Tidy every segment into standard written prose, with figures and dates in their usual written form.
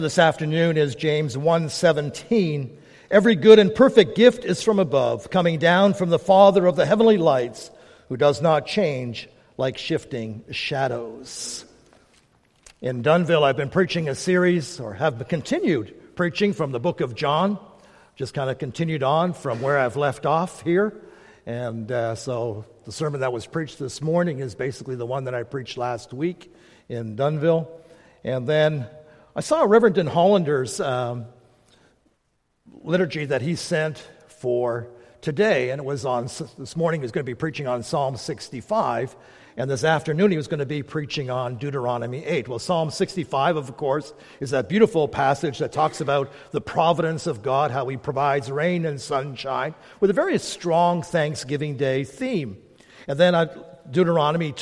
This afternoon is James 1:17. Every good and perfect gift is from above, coming down from the Father of the heavenly lights, who does not change like shifting shadows. In Dunnville, I've been preaching a series, or have continued preaching from the book of John. Just kind of continued on from where I've left off here. And so the sermon that was preached this morning is basically the one that I preached last week in Dunnville. And then I saw Reverend Hollander's liturgy that he sent for today, and it was on this morning. He was going to be preaching on Psalm 65, and this afternoon he was going to be preaching on Deuteronomy 8. Well, Psalm 65, of course, is that beautiful passage that talks about the providence of God, how He provides rain and sunshine, with a very strong Thanksgiving Day theme. And then Deuteronomy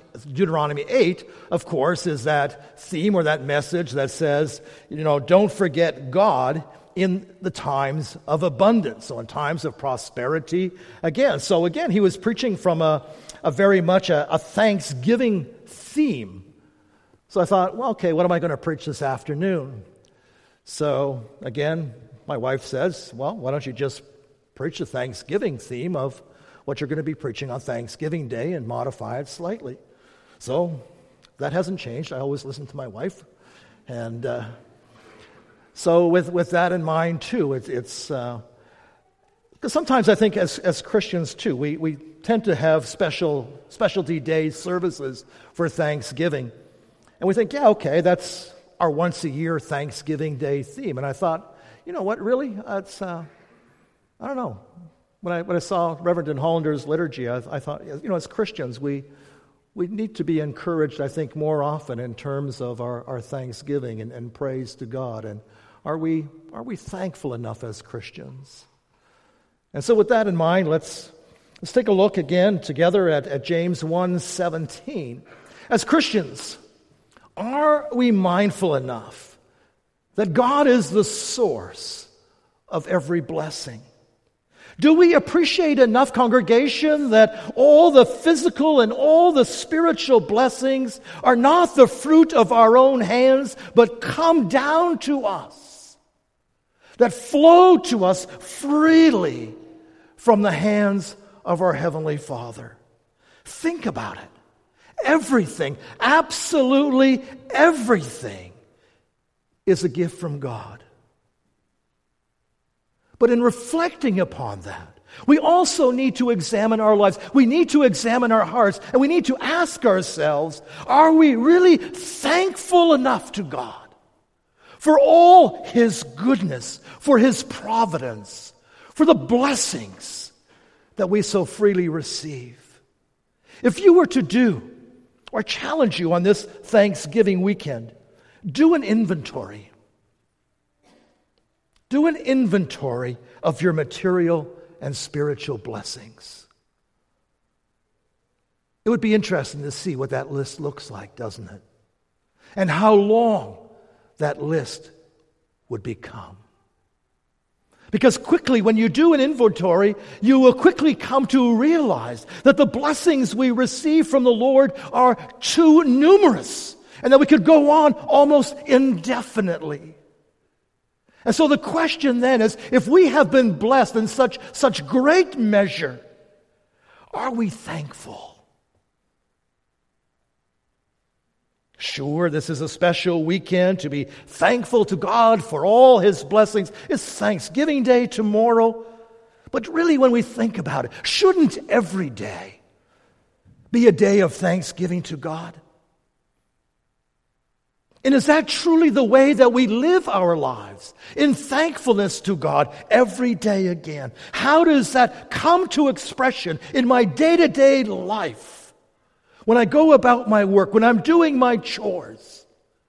8, of course, is that theme or that message that says, don't forget God in the times of abundance, so in times of prosperity again. So again, he was preaching from a very much a Thanksgiving theme. So I thought, well, okay, what am I going to preach this afternoon? So again, my wife says, well, why don't you just preach the Thanksgiving theme of what you're going to be preaching on Thanksgiving Day and modify it slightly. So that hasn't changed. I always listen to my wife. And so with that in mind, too, it's because sometimes I think as Christians, too, we tend to have specialty day services for Thanksgiving. And we think, yeah, okay, that's our once-a-year Thanksgiving Day theme. And I thought, you know what, really? It's, I don't know. When I saw Reverend Hollander's liturgy, I thought, as Christians, we need to be encouraged, I think, more often in terms of our thanksgiving and praise to God. And are we thankful enough as Christians? And so with that in mind, let's take a look again together at James 1:17. As Christians, are we mindful enough that God is the source of every blessing? Do we appreciate enough, congregation, that all the physical and all the spiritual blessings are not the fruit of our own hands, but come down to us, that flow to us freely from the hands of our Heavenly Father? Think about it. Everything, absolutely everything, is a gift from God. But in reflecting upon that, we also need to examine our lives. We need to examine our hearts, and we need to ask ourselves, are we really thankful enough to God for all His goodness, for His providence, for the blessings that we so freely receive? If you were to do, or challenge you on this Thanksgiving weekend, do an inventory. Do an inventory of your material and spiritual blessings. It would be interesting to see what that list looks like, doesn't it? And how long that list would become. Because quickly, when you do an inventory, you will quickly come to realize that the blessings we receive from the Lord are too numerous, and that we could go on almost indefinitely. And so the question then is, if we have been blessed in such great measure, are we thankful? Sure, this is a special weekend to be thankful to God for all His blessings. It's Thanksgiving Day tomorrow. But really, when we think about it, shouldn't every day be a day of thanksgiving to God? And is that truly the way that we live our lives? In thankfulness to God every day again. How does that come to expression in my day-to-day life? When I go about my work, when I'm doing my chores?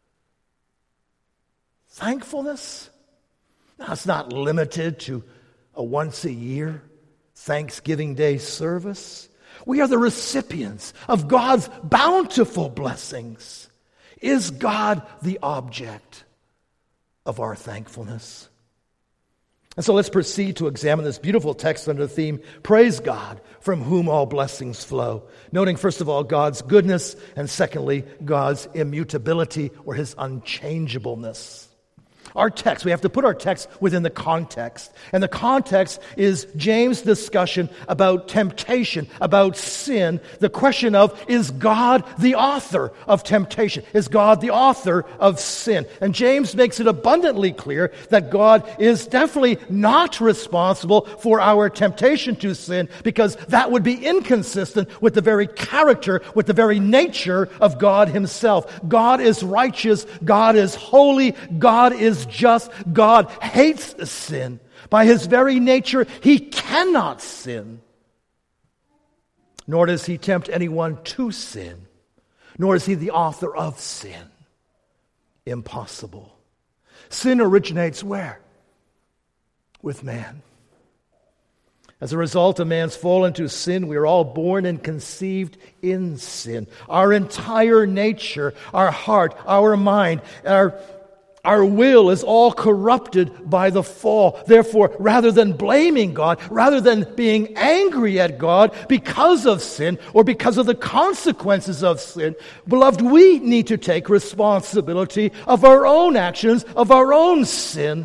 Thankfulness? Now, it's not limited to a once-a-year Thanksgiving Day service. We are the recipients of God's bountiful blessings. Is God the object of our thankfulness? And so let's proceed to examine this beautiful text under the theme, Praise God, from whom all blessings flow. Noting, first of all, God's goodness, and secondly, God's immutability or His unchangeableness. Our text, we have to put our text within the context. And the context is James' discussion about temptation, about sin. The question of, is God the author of temptation? Is God the author of sin? And James makes it abundantly clear that God is definitely not responsible for our temptation to sin, because that would be inconsistent with the very character, with the very nature of God himself. God is righteous. God is holy. God is just. God hates sin. By his very nature, he cannot sin. Nor does he tempt anyone to sin. Nor is he the author of sin. Impossible. Sin originates where? With man. As a result of man's fall into sin, we are all born and conceived in sin. Our entire nature, our heart, our mind, our will is all corrupted by the fall. Therefore, rather than blaming God, rather than being angry at God because of sin or because of the consequences of sin, beloved, we need to take responsibility of our own actions, of our own sin.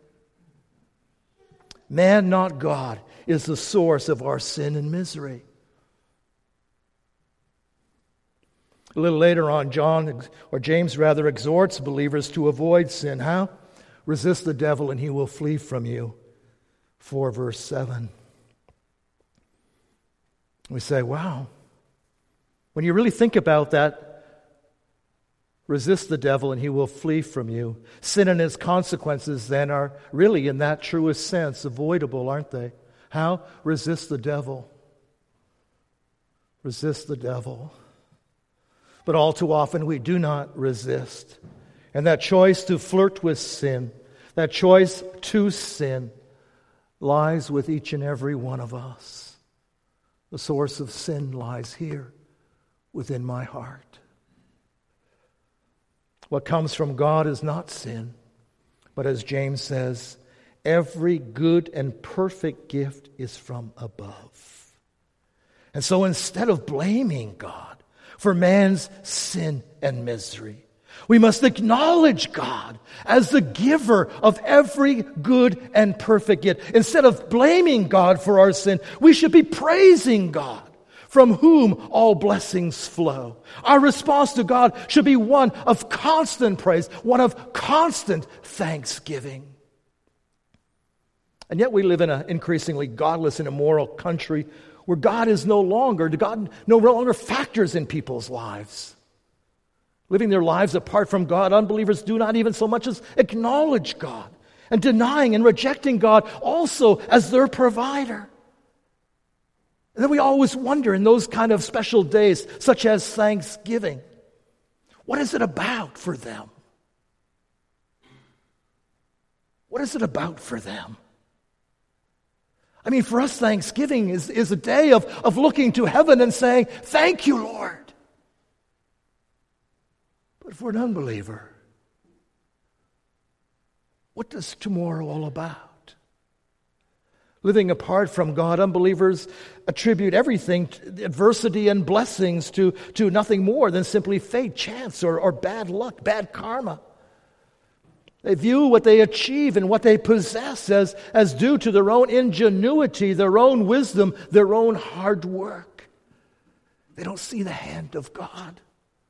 Man, not God, is the source of our sin and misery. A little later on, James exhorts believers to avoid sin. How? Resist the devil and he will flee from you. 4 verse 7. We say, wow. When you really think about that, resist the devil and he will flee from you. Sin and its consequences then are really, in that truest sense, avoidable, aren't they? How? Resist the devil. Resist the devil. But all too often we do not resist. And that choice to flirt with sin, that choice to sin, lies with each and every one of us. The source of sin lies here within my heart. What comes from God is not sin, but as James says, every good and perfect gift is from above. And so instead of blaming God for man's sin and misery, we must acknowledge God as the giver of every good and perfect gift. Instead of blaming God for our sin, we should be praising God, from whom all blessings flow. Our response to God should be one of constant praise, one of constant thanksgiving. And yet we live in an increasingly godless and immoral country where God no longer factors in people's lives. Living their lives apart from God, unbelievers do not even so much as acknowledge God, and denying and rejecting God also as their provider. And then we always wonder in those kind of special days, such as Thanksgiving, what is it about for them? What is it about for them? I mean, for us, Thanksgiving is a day of looking to heaven and saying, thank you, Lord. But for an unbeliever, what is tomorrow all about? Living apart from God, unbelievers attribute everything, adversity and blessings, to nothing more than simply fate, chance, or bad luck, bad karma. They view what they achieve and what they possess as due to their own ingenuity, their own wisdom, their own hard work. They don't see the hand of God.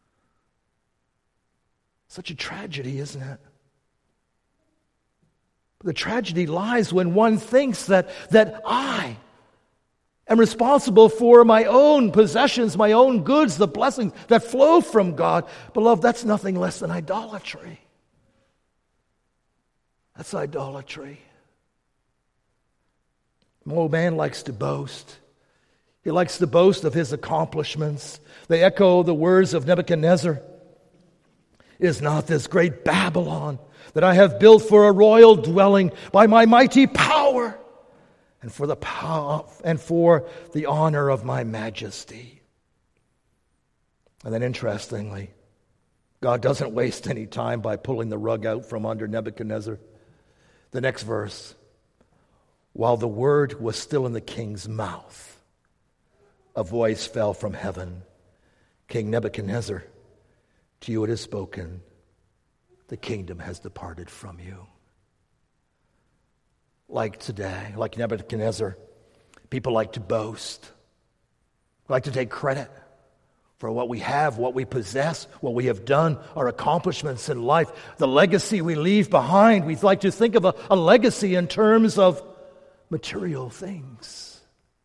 Such a tragedy, isn't it? But the tragedy lies when one thinks that I am responsible for my own possessions, my own goods, the blessings that flow from God. Beloved, that's nothing less than idolatry. That's idolatry. Oh, man likes to boast. He likes to boast of his accomplishments. They echo the words of Nebuchadnezzar. Is not this great Babylon that I have built for a royal dwelling by my mighty power and for the honor of my majesty? And then interestingly, God doesn't waste any time by pulling the rug out from under Nebuchadnezzar. The next verse, while the word was still in the king's mouth, a voice fell from heaven. King Nebuchadnezzar, to you it is spoken. the kingdom has departed from you. Like today, like Nebuchadnezzar, people like to boast, like to take credit for what we have, what we possess, what we have done, our accomplishments in life, the legacy we leave behind. We like to think of a legacy in terms of material things.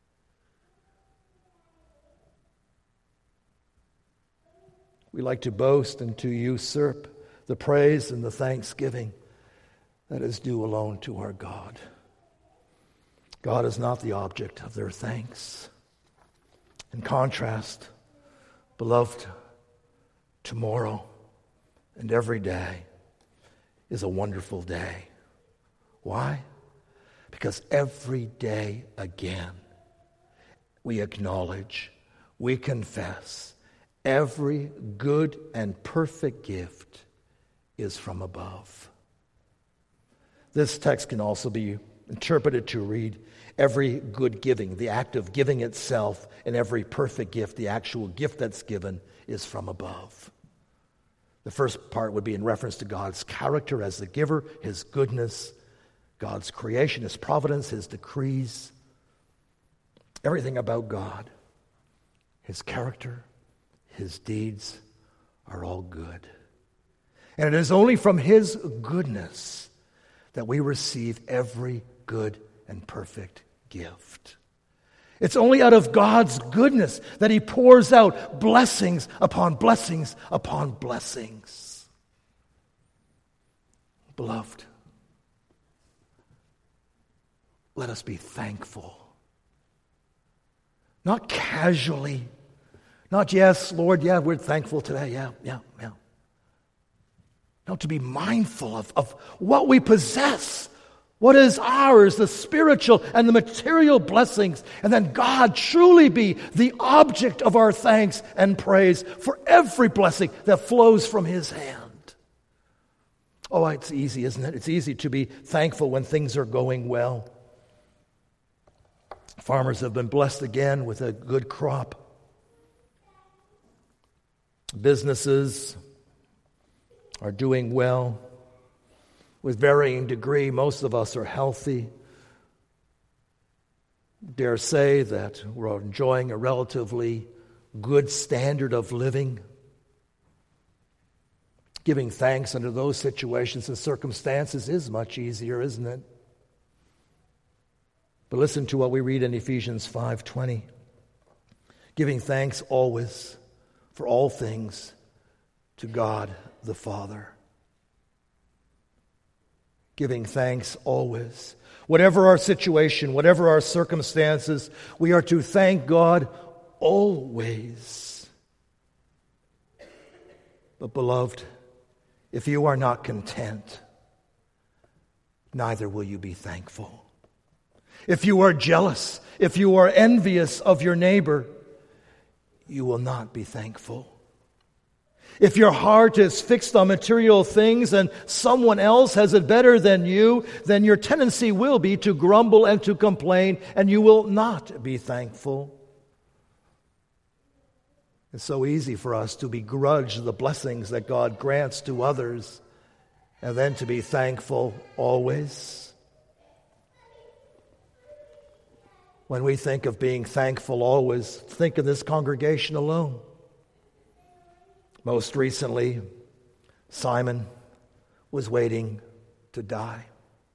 We like to boast and to usurp the praise and the thanksgiving that is due alone to our God. God is not the object of their thanks. In contrast, beloved, tomorrow and every day is a wonderful day. Why? Because every day again, we acknowledge, we confess, every good and perfect gift is from above. This text can also be interpreted to read, every good giving, the act of giving itself, and every perfect gift, the actual gift that's given, is from above. The first part would be in reference to God's character as the giver, His goodness, God's creation, His providence, His decrees, everything about God, His character, His deeds are all good. And it is only from His goodness that we receive every good and perfect gift. It's only out of God's goodness that He pours out blessings upon blessings upon blessings. Beloved, let us be thankful. Not casually. Not, yes, Lord, yeah, we're thankful today. Yeah. No, to be mindful of what we possess, what is ours, the spiritual and the material blessings, and then God truly be the object of our thanks and praise for every blessing that flows from His hand. Oh, it's easy, isn't it? It's easy to be thankful when things are going well. Farmers have been blessed again with a good crop. Businesses are doing well. With varying degree, most of us are healthy. Dare say that we're enjoying a relatively good standard of living. Giving thanks under those situations and circumstances is much easier, isn't it? But listen to what we read in Ephesians 5:20. Giving thanks always for all things to God the Father. Giving thanks always. Whatever our situation, whatever our circumstances, we are to thank God always. But beloved, if you are not content, neither will you be thankful. If you are jealous, if you are envious of your neighbor, you will not be thankful. If your heart is fixed on material things and someone else has it better than you, then your tendency will be to grumble and to complain, and you will not be thankful. It's so easy for us to begrudge the blessings that God grants to others and then to be thankful always. When we think of being thankful always, think of this congregation alone. Most recently, Simon was waiting to die.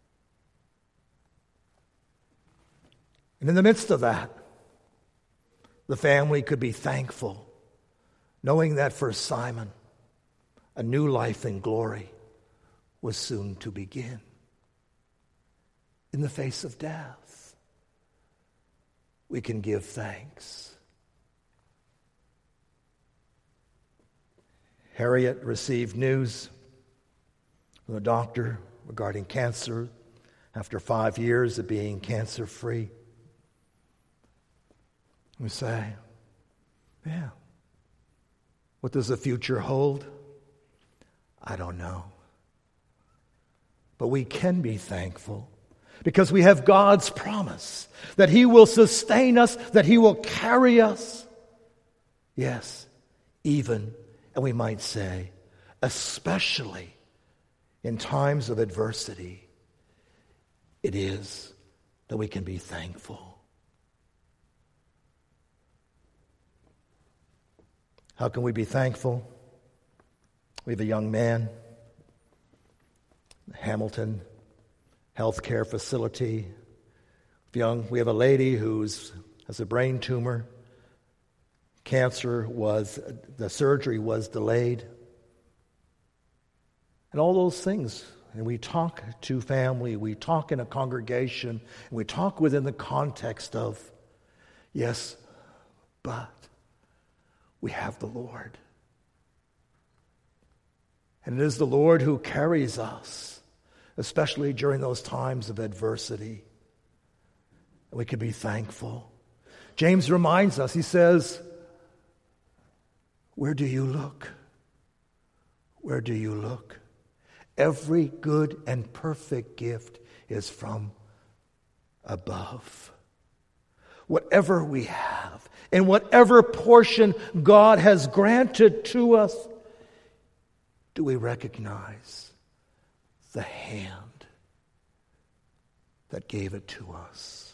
And in the midst of that, the family could be thankful, knowing that for Simon, a new life in glory was soon to begin. In the face of death, we can give thanks. Harriet received news from the doctor regarding cancer after 5 years of being cancer-free. We say, yeah, what does the future hold? I don't know. But we can be thankful because we have God's promise that He will sustain us, that He will carry us. Yes, even, and we might say, especially in times of adversity, it is that we can be thankful. How can we be thankful? We have a young man, Hamilton Healthcare Facility. We have a lady who has a brain tumor. The surgery was delayed. And all those things. And we talk to family, we talk in a congregation, and we talk within the context of, yes, but we have the Lord. And it is the Lord who carries us, especially during those times of adversity. And we can be thankful. James reminds us, he says, where do you look? Where do you look? Every good and perfect gift is from above. Whatever we have, and whatever portion God has granted to us, do we recognize the hand that gave it to us?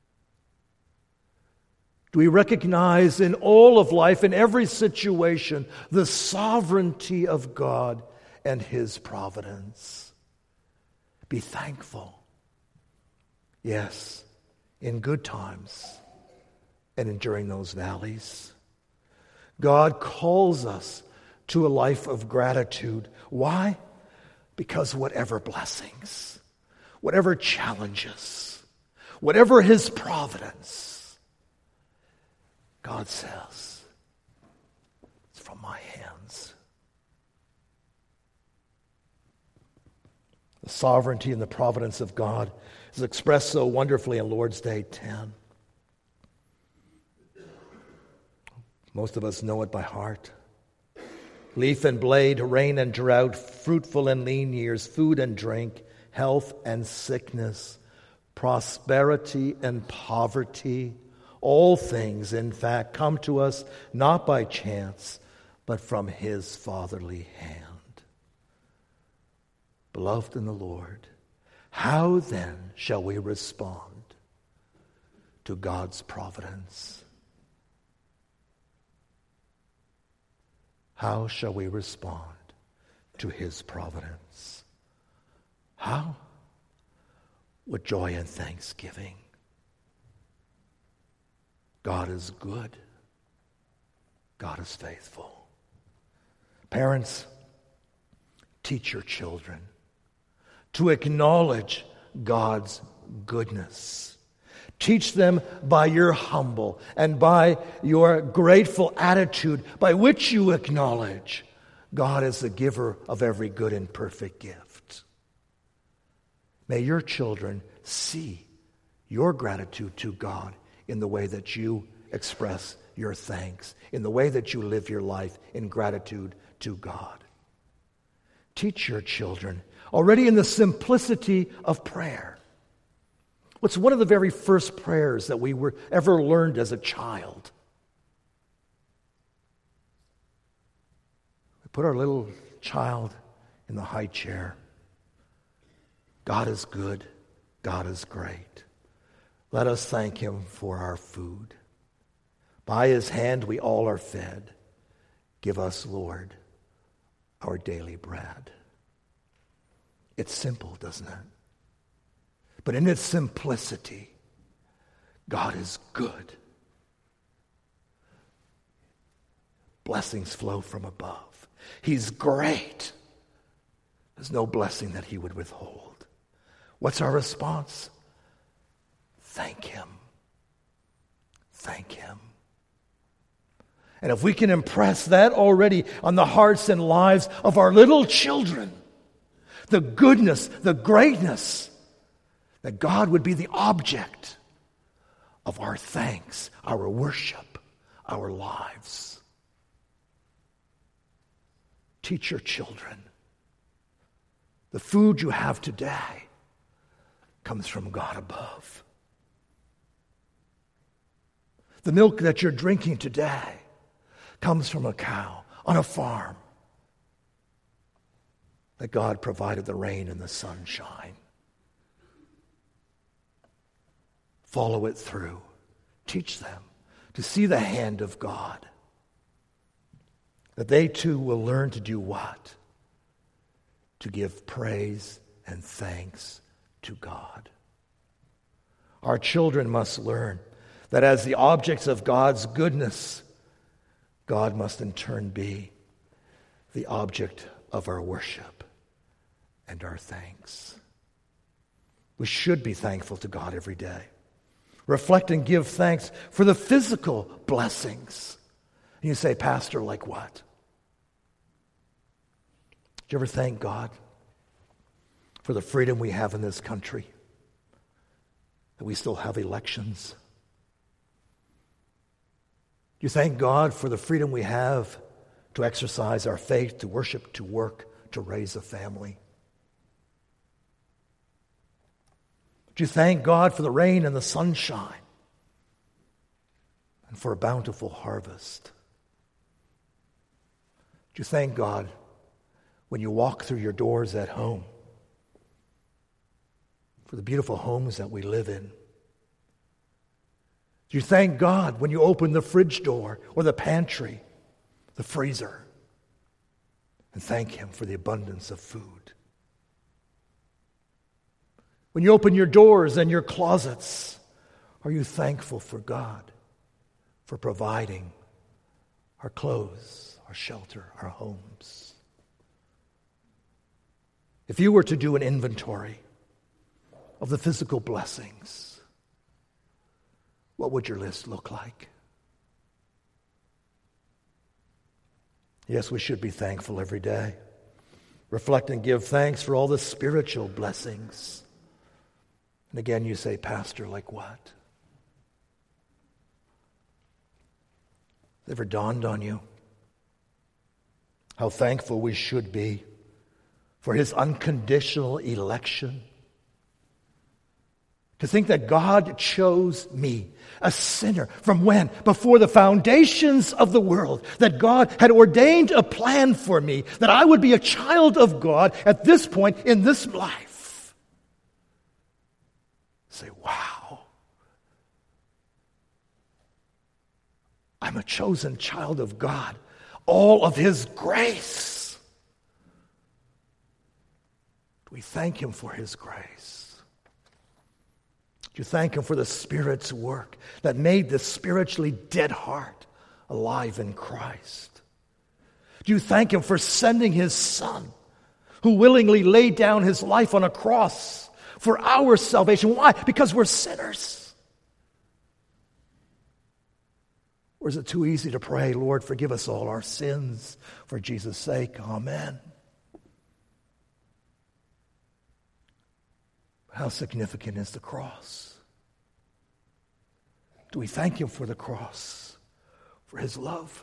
Do we recognize in all of life, in every situation, the sovereignty of God and His providence? Be thankful. Yes, in good times and during those valleys. God calls us to a life of gratitude. Why? Because whatever blessings, whatever challenges, whatever His providence, God says, it's from my hands. The sovereignty and the providence of God is expressed so wonderfully in Lord's Day 10. Most of us know it by heart. Leaf and blade, rain and drought, fruitful and lean years, food and drink, health and sickness, prosperity and poverty. All things, in fact, come to us not by chance, but from His fatherly hand. Beloved in the Lord, how then shall we respond to God's providence? How shall we respond to His providence? How? With joy and thanksgiving. God is good. God is faithful. Parents, teach your children to acknowledge God's goodness. Teach them by your humble and by your grateful attitude by which you acknowledge God is the giver of every good and perfect gift. May your children see your gratitude to God in the way that you express your thanks, in the way that you live your life in gratitude to God. Teach your children already in the simplicity of prayer. What's one of the very first prayers that we were ever learned as a child? We put our little child in the high chair. God is good. God is great. Let us thank Him for our food. By His hand we all are fed. Give us, Lord, our daily bread. It's simple, doesn't it? But in its simplicity, God is good. Blessings flow from above. He's great. There's no blessing that He would withhold. What's our response? Thank Him. Thank Him. And if we can impress that already on the hearts and lives of our little children, the goodness, the greatness, that God would be the object of our thanks, our worship, our lives. Teach your children. The food you have today comes from God above. The milk that you're drinking today comes from a cow on a farm. that God provided the rain and the sunshine. Follow it through. Teach them to see the hand of God. That they too will learn to do what? To give praise and thanks to God. Our children must learn that as the objects of God's goodness, God must in turn be the object of our worship and our thanks. We should be thankful to God every day. Reflect and give thanks for the physical blessings. And you say, Pastor, like what? Do you ever thank God for the freedom we have in this country? That we still have elections? Do you thank God for the freedom we have to exercise our faith, to worship, to work, to raise a family? Do you thank God for the rain and the sunshine and for a bountiful harvest? Do you thank God when you walk through your doors at home for the beautiful homes that we live in? Do you thank God when you open the fridge door or the pantry, the freezer, and thank Him for the abundance of food? When you open your doors and your closets, are you thankful for God for providing our clothes, our shelter, our homes? If you were to do an inventory of the physical blessings, what would your list look like? Yes, we should be thankful every day. Reflect and give thanks for all the spiritual blessings. And again, you say, Pastor, like what? Has it ever dawned on you how thankful we should be for His unconditional election? To think that God chose me, a sinner, from when? Before the foundations of the world. That God had ordained a plan for me, that I would be a child of God at this point in this life. Say, wow. I'm a chosen child of God. All of His grace. We thank Him for His grace. Do you thank Him for the Spirit's work that made this spiritually dead heart alive in Christ? Do you thank Him for sending His Son, who willingly laid down His life on a cross for our salvation? Why? Because we're sinners. Or is it too easy to pray, Lord, forgive us all our sins for Jesus' sake? Amen. How significant is the cross? Do we thank Him for the cross, for His love?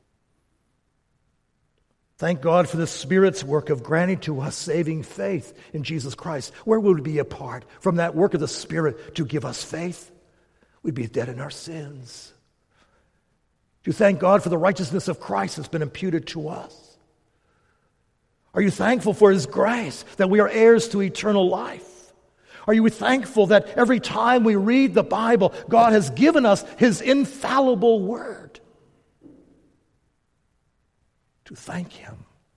Thank God for the Spirit's work of granting to us saving faith in Jesus Christ. Where would we be apart from that work of the Spirit to give us faith? We'd be dead in our sins. Do you thank God for the righteousness of Christ that's been imputed to us? Are you thankful for His grace that we are heirs to eternal life? Are you thankful that every time we read the Bible, God has given us His infallible word? To thank Him.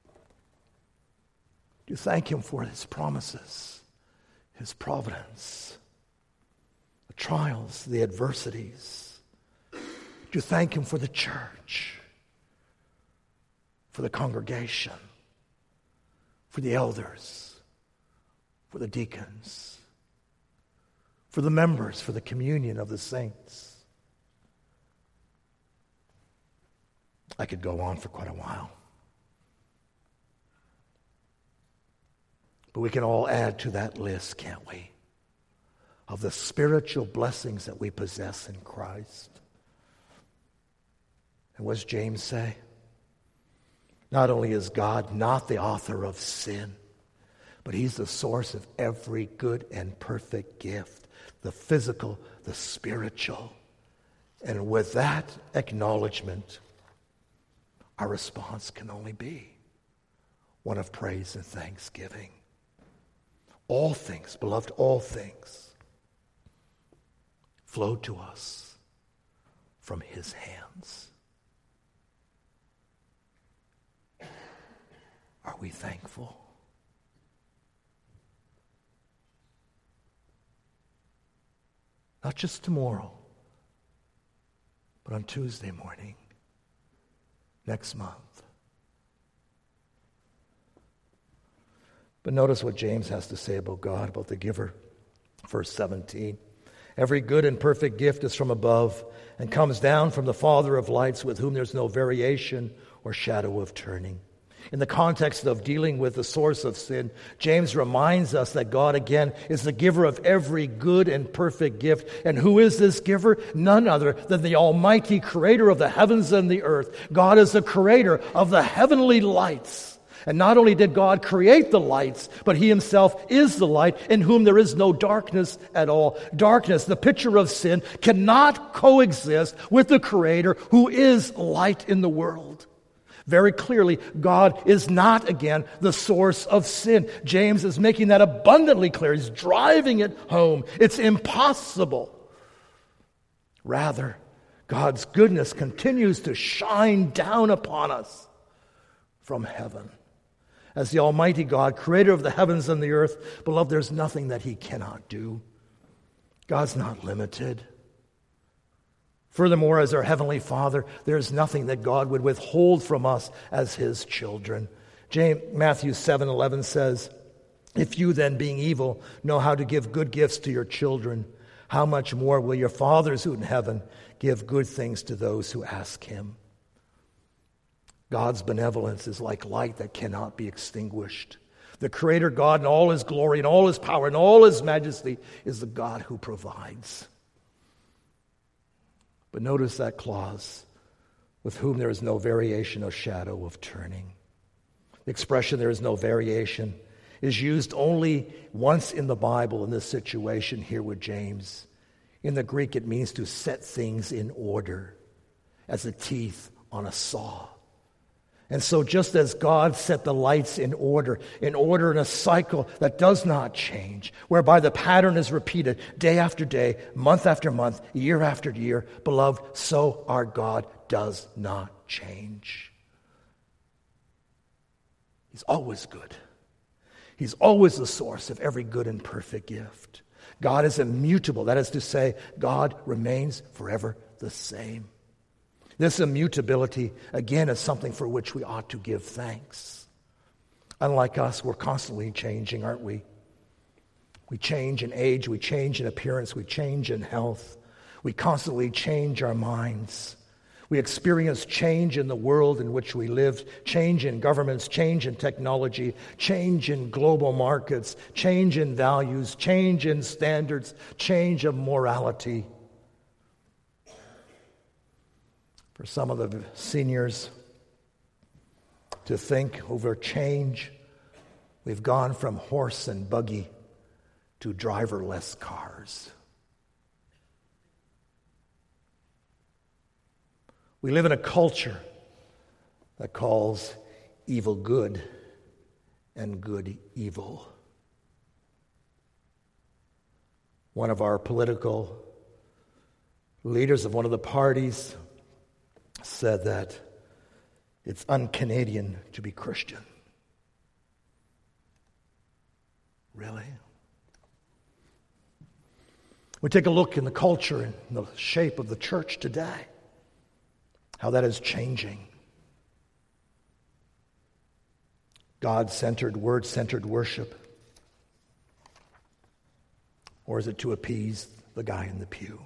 To thank Him for His promises, His providence, the trials, the adversities. To thank Him for the church, for the congregation, for the elders, for the deacons, for the members, for the communion of the saints. I could go on for quite a while. But we can all add to that list, can't we? Of the spiritual blessings that we possess in Christ. And what does James say? Not only is God not the author of sin, but He's the source of every good and perfect gift. The physical, the spiritual. And with that acknowledgement, our response can only be, one of praise and thanksgiving. All things, beloved, all things flow to us from his hands. Are we thankful? Not just tomorrow, but on Tuesday morning, next month. But notice what James has to say about God, about the giver. Verse 17. Every good and perfect gift is from above and comes down from the Father of lights, with whom there's no variation or shadow of turning. In the context of dealing with the source of sin, James reminds us that God, again, is the giver of every good and perfect gift. And who is this giver? None other than the Almighty Creator of the heavens and the earth. God is the Creator of the heavenly lights. And not only did God create the lights, but he himself is the light, in whom there is no darkness at all. Darkness, the picture of sin, cannot coexist with the Creator who is light in the world. Very clearly, God is not, again, the source of sin. James is making that abundantly clear. He's driving it home. It's impossible. Rather, God's goodness continues to shine down upon us from heaven. As the Almighty God, creator of the heavens and the earth, beloved, there's nothing that he cannot do. God's not limited. Furthermore, as our Heavenly Father, there's nothing that God would withhold from us as his children. Matthew 7:11 says, "If you then, being evil, know how to give good gifts to your children, how much more will your Father who in heaven give good things to those who ask him?" God's benevolence is like light that cannot be extinguished. The Creator God in all his glory and all his power and all his majesty is the God who provides. But notice that clause, with whom there is no variation or shadow of turning. The expression "there is no variation" is used only once in the Bible in this situation here with James. In the Greek, it means to set things in order, as the teeth on a saw. And so just as God set the lights in order in a cycle that does not change, whereby the pattern is repeated day after day, month after month, year after year, beloved, so our God does not change. He's always good. He's always the source of every good and perfect gift. God is immutable. That is to say, God remains forever the same. This immutability, again, is something for which we ought to give thanks. Unlike us, we're constantly changing, aren't we? We change in age, we change in appearance, we change in health. We constantly change our minds. We experience change in the world in which we live, change in governments, change in technology, change in global markets, change in values, change in standards, change of morality. For some of the seniors to think over change, we've gone from horse and buggy to driverless cars. We live in a culture that calls evil good and good evil. One of our political leaders of one of the parties said that it's un-Canadian to be Christian. Really? We take a look in the culture and the shape of the church today, how that is changing. God-centered, word-centered worship. Or is it to appease the guy in the pew?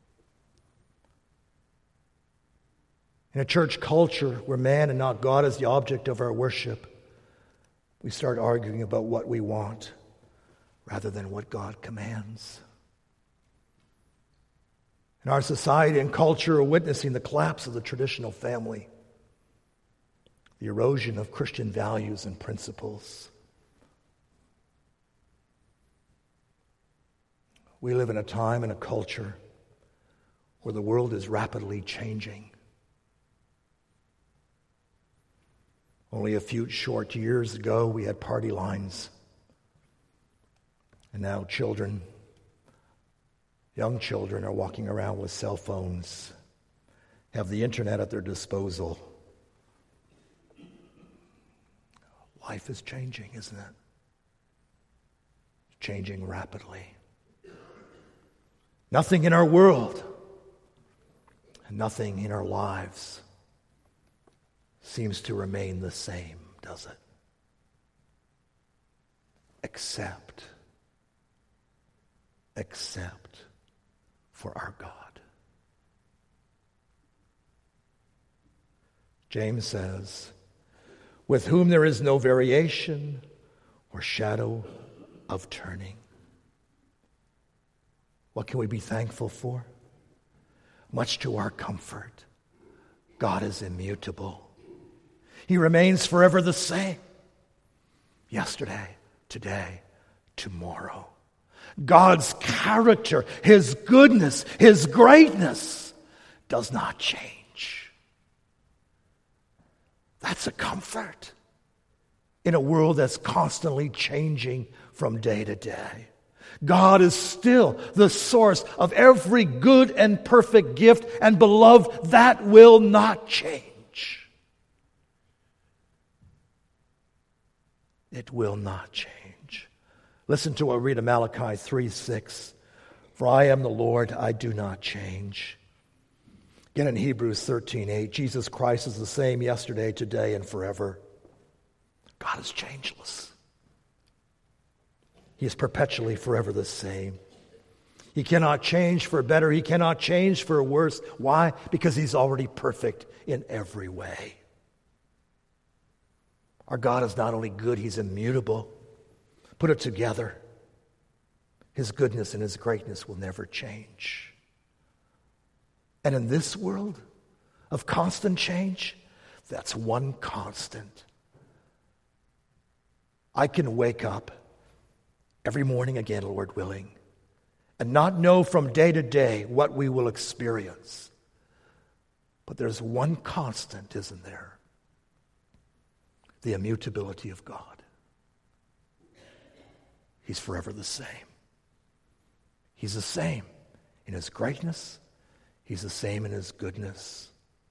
In a church culture where man and not God is the object of our worship, we start arguing about what we want rather than what God commands. In our society and culture, we're witnessing the collapse of the traditional family, the erosion of Christian values and principles. We live in a time and a culture where the world is rapidly changing. Only a few short years ago, we had party lines. And now children, young children, are walking around with cell phones, have the internet at their disposal. Life is changing, isn't it? It's changing rapidly. Nothing in our world and nothing in our lives seems to remain the same, does it? Except for our God. James says, with whom there is no variation or shadow of turning. What can we be thankful for? Much to our comfort, God is immutable. He remains forever the same. Yesterday, today, tomorrow. God's character, His goodness, His greatness does not change. That's a comfort in a world that's constantly changing from day to day. God is still the source of every good and perfect gift, and beloved, that will not change. It will not change. Listen to what we read in Malachi 3:6. For I am the Lord, I do not change. Again in Hebrews 13:8, Jesus Christ is the same yesterday, today, and forever. God is changeless. He is perpetually forever the same. He cannot change for better. He cannot change for worse. Why? Because He's already perfect in every way. Our God is not only good, He's immutable. Put it together. His goodness and His greatness will never change. And in this world of constant change, that's one constant. I can wake up every morning again, Lord willing, and not know from day to day what we will experience. But there's one constant, isn't there? The immutability of God. He's forever the same. He's the same in His greatness. He's the same in His goodness.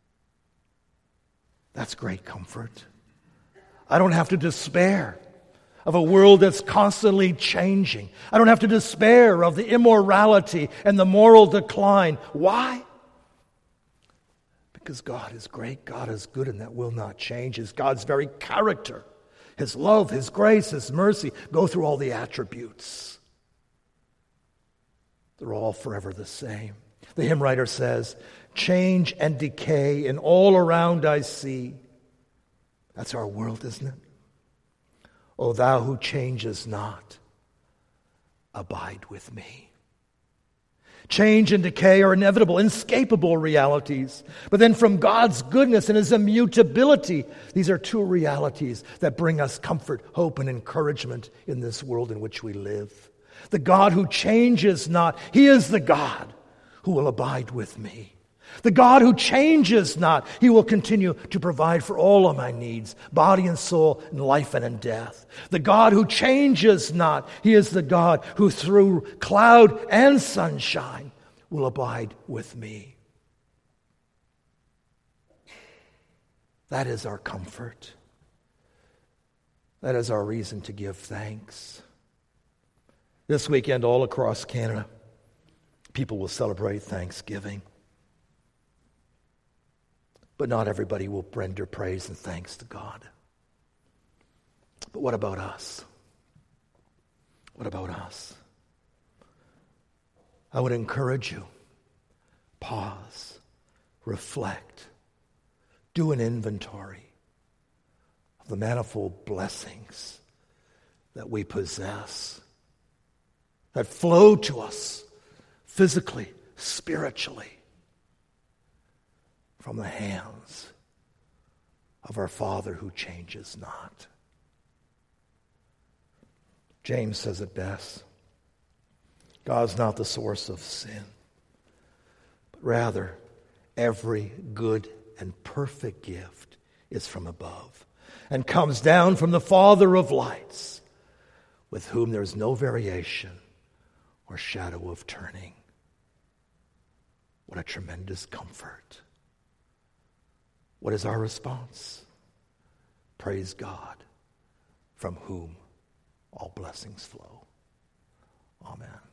That's great comfort. I don't have to despair of a world that's constantly changing. I don't have to despair of the immorality and the moral decline. Why? Because God is great, God is good, and that will not change. It's God's very character. His love, His grace, His mercy, go through all the attributes. They're all forever the same. The hymn writer says, change and decay in all around I see. That's our world, isn't it? O Thou who changes not, abide with me. Change and decay are inevitable, inescapable realities. But then from God's goodness and His immutability, these are two realities that bring us comfort, hope, and encouragement in this world in which we live. The God who changes not, He is the God who will abide with me. The God who changes not, He will continue to provide for all of my needs, body and soul, in life and in death. The God who changes not, He is the God who through cloud and sunshine will abide with me. That is our comfort. That is our reason to give thanks. This weekend, all across Canada, people will celebrate Thanksgiving. But not everybody will render praise and thanks to God. But what about us? What about us? I would encourage you, pause, reflect, do an inventory of the manifold blessings that we possess, that flow to us physically, spiritually, from the hands of our Father who changes not. James says it best. God's not the source of sin, but rather every good and perfect gift is from above, and comes down from the Father of lights, with whom there is no variation or shadow of turning. What a tremendous comfort. What is our response? Praise God, from whom all blessings flow. Amen.